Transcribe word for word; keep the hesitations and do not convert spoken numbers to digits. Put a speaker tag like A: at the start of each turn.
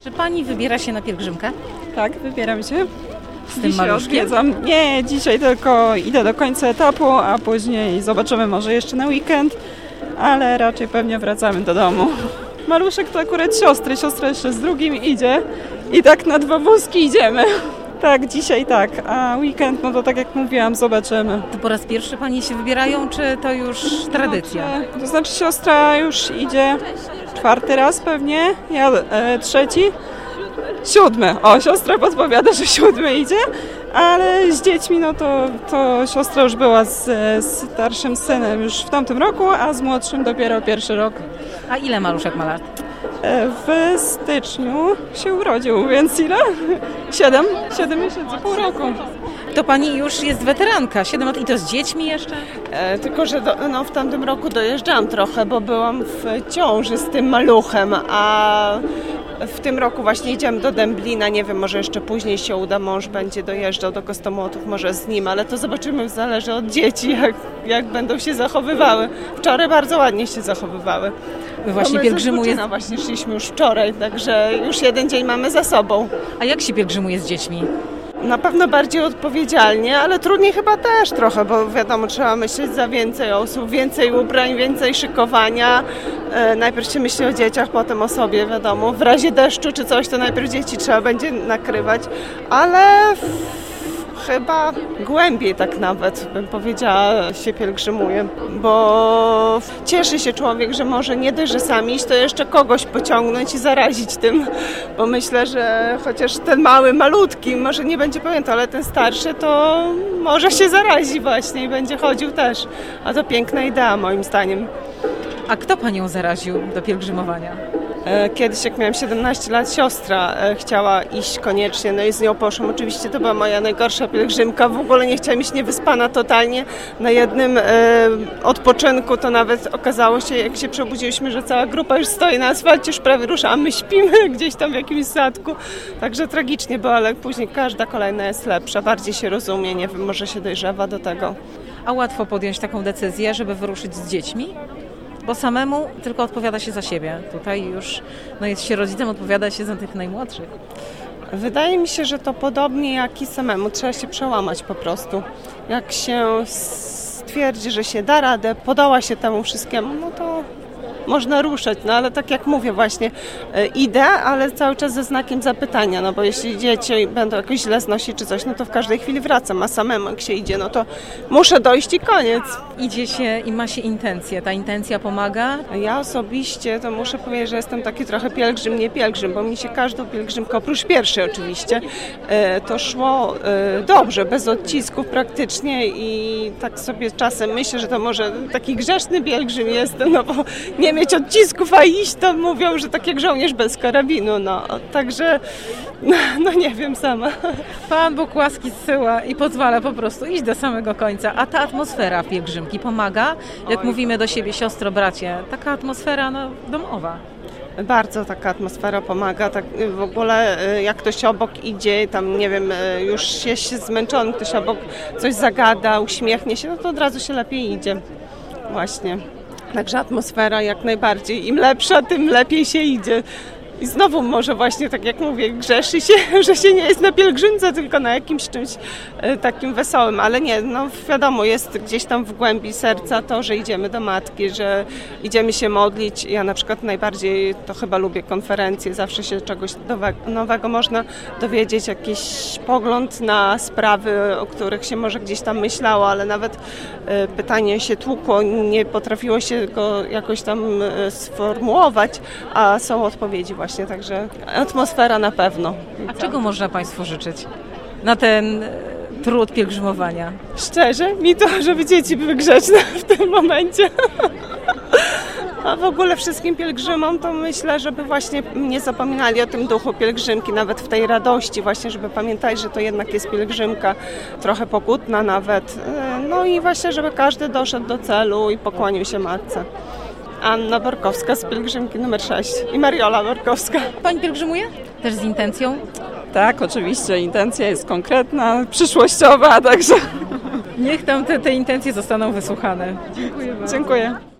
A: Czy pani wybiera się na pielgrzymkę?
B: Tak, wybieram się.
A: Z tym
B: Dzisiaj
A: maluszkiem?
B: odwiedzam. Nie, dzisiaj tylko idę do końca etapu, a później zobaczymy może jeszcze na weekend, ale raczej pewnie wracamy do domu. Maluszek to akurat siostry, siostra jeszcze z drugim idzie i tak na dwa wózki idziemy. Tak, dzisiaj tak, a weekend, no to tak jak mówiłam, zobaczymy.
A: To po raz pierwszy pani się wybierają, czy to już tradycja?
B: To, to znaczy siostra już idzie czwarty raz pewnie, ja e, trzeci. Siódmy. O, siostra podpowiada, że siódmy idzie, ale z dziećmi, no to, to siostra już była z, z starszym synem już w tamtym roku, a z młodszym dopiero pierwszy rok.
A: A ile maluszek ma lat?
B: W styczniu się urodził, więc ile? Siedem? Siedem miesięcy, pół roku.
A: To pani już jest weteranka, siedem lat i to z dziećmi jeszcze?
C: E, tylko, że do, no, w tamtym roku dojeżdżałam trochę, bo byłam w ciąży z tym maluchem, a w tym roku właśnie idziemy do Dęblina, nie wiem, może jeszcze później się uda, mąż będzie dojeżdżał do Kostomłotów, może z nim, ale to zobaczymy, zależy od dzieci, jak, jak będą się zachowywały. Wczoraj bardzo ładnie się zachowywały.
A: Wy właśnie
C: no
A: pielgrzymuje.
C: No właśnie szliśmy już wczoraj, także już jeden dzień mamy za sobą.
A: A jak się pielgrzymuje z dziećmi?
C: Na pewno bardziej odpowiedzialnie, ale trudniej chyba też trochę, bo wiadomo, trzeba myśleć za więcej osób, więcej ubrań, więcej szykowania. E, najpierw się myśli o dzieciach, potem o sobie, wiadomo. W razie deszczu czy coś, to najpierw dzieci trzeba będzie nakrywać, ale chyba głębiej tak nawet, bym powiedziała, się pielgrzymuje, bo cieszy się człowiek, że może nie dość, że sam iść, to jeszcze kogoś pociągnąć i zarazić tym, bo myślę, że chociaż ten mały, malutki może nie będzie pamiętał, ale ten starszy to może się zarazi właśnie i będzie chodził też, a to piękna idea moim zdaniem.
A: A kto panią zaraził do pielgrzymowania?
C: Kiedyś, jak miałam siedemnaście lat, siostra chciała iść koniecznie, no i z nią poszłam. Oczywiście to była moja najgorsza pielgrzymka, w ogóle nie chciałam iść niewyspana totalnie. Na jednym e, odpoczynku to nawet okazało się, jak się przebudziliśmy, że cała grupa już stoi na asfalcie, już prawie rusza, a my śpimy gdzieś tam w jakimś sadku. Także tragicznie było, ale później każda kolejna jest lepsza, bardziej się rozumie, nie wiem, może się dojrzewa do tego.
A: A łatwo podjąć taką decyzję, żeby wyruszyć z dziećmi? Bo samemu tylko odpowiada się za siebie. Tutaj już no jest się rodzicem, odpowiada się za tych najmłodszych.
C: Wydaje mi się, że to podobnie jak i samemu. Trzeba się przełamać po prostu. Jak się stwierdzi, że się da radę, podoła się temu wszystkiemu, no to można ruszać. No ale tak jak mówię właśnie, e, idę, ale cały czas ze znakiem zapytania, no bo jeśli dzieci będą jakoś źle znosić czy coś, no to w każdej chwili wracam, a samemu jak się idzie, no to muszę dojść i koniec.
A: Idzie się i ma się intencję. Ta intencja pomaga?
C: Ja osobiście to muszę powiedzieć, że jestem taki trochę pielgrzym, nie pielgrzym, bo mi się każdą pielgrzymkę, oprócz pierwszej oczywiście, to szło dobrze, bez odcisków praktycznie i tak sobie czasem myślę, że to może taki grzeszny pielgrzym jestem, no bo nie mieć odcisków, a iść to mówią, że tak jak żołnierz bez karabinu, no także no, no nie wiem sama.
A: Pan Bóg łaski zsyła i pozwala po prostu iść do samego końca, a ta atmosfera pielgrzymki pomaga, jak
C: Oj.
A: mówimy do siebie siostro, bracie, taka atmosfera no, domowa.
C: Bardzo taka atmosfera pomaga, tak w ogóle jak ktoś obok idzie, tam nie wiem, już jest się zmęczony, ktoś obok coś zagada, uśmiechnie się, no to od razu się lepiej idzie, właśnie. Także atmosfera jak najbardziej, im lepsza, tym lepiej się idzie. I znowu może właśnie, tak jak mówię, grzeszy się, że się nie jest na pielgrzymce, tylko na jakimś czymś e, takim wesołym. Ale nie, no wiadomo, jest gdzieś tam w głębi serca to, że idziemy do Matki, że idziemy się modlić. Ja na przykład najbardziej to chyba lubię konferencje, zawsze się czegoś nowego można dowiedzieć, jakiś pogląd na sprawy, o których się może gdzieś tam myślało, ale nawet e, pytanie się tłukło, nie potrafiło się go jakoś tam e, sformułować, a są odpowiedzi właśnie. Także atmosfera na pewno.
A: A czego można Państwu życzyć na ten trud pielgrzymowania?
C: Szczerze, mi to, żeby dzieci były grzeczne w tym momencie. A w ogóle wszystkim pielgrzymom to myślę, żeby właśnie nie zapominali o tym duchu pielgrzymki, nawet w tej radości właśnie, żeby pamiętać, że to jednak jest pielgrzymka, trochę pokutna nawet. No i właśnie, żeby każdy doszedł do celu i pokłonił się Matce. Anna Borkowska z pielgrzymki numer sześć i Mariola Borkowska.
A: Pani pielgrzymuje? Też z intencją?
B: Tak, oczywiście, intencja jest konkretna, przyszłościowa, także
A: Niech tam te, te intencje zostaną wysłuchane. Dziękuję bardzo.
B: dziękuję.